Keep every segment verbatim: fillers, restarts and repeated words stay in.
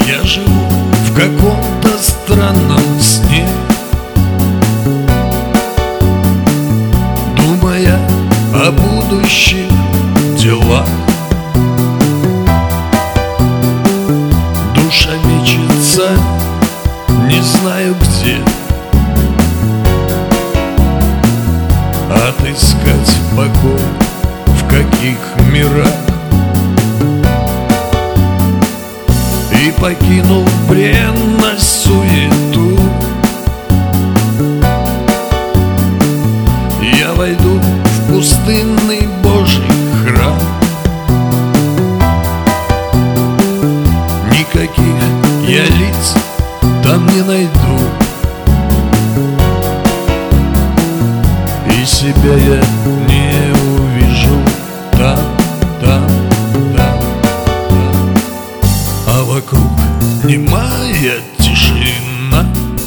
Я живу в каком-то странном сне, думая о будущих делах. Душа мечется, не знаю где, отыскать покой в каких мирах. И покинул бренность, суету, я войду в пустынный Божий храм. Никаких я лиц там не найду, и себя я не увижу там, там, там, там. А вокруг немая тишина.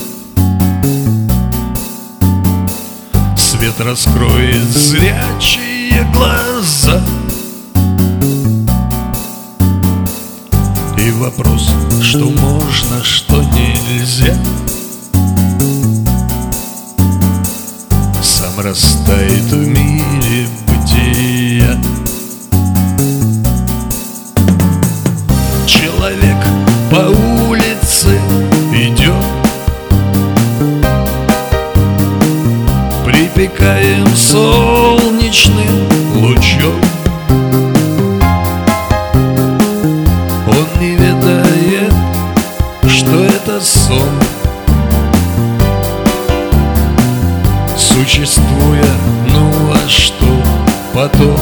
Свет раскроет зрячие глаза, и вопрос, что можно, что нельзя, сам растает в мире бытия. Человек по улице идет, припекаем солнечным лучом. Он не ведает, что это сон, существуя, ну а что потом?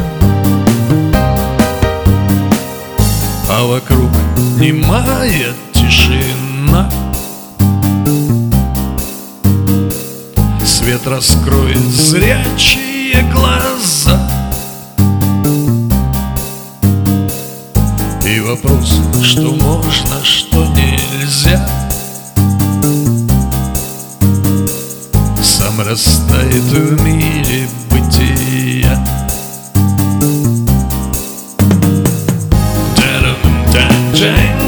А вокруг немая тишина. Свет раскроет зрячие глаза, и вопрос, что можно, что нельзя, сам растает в мире бытия. Jane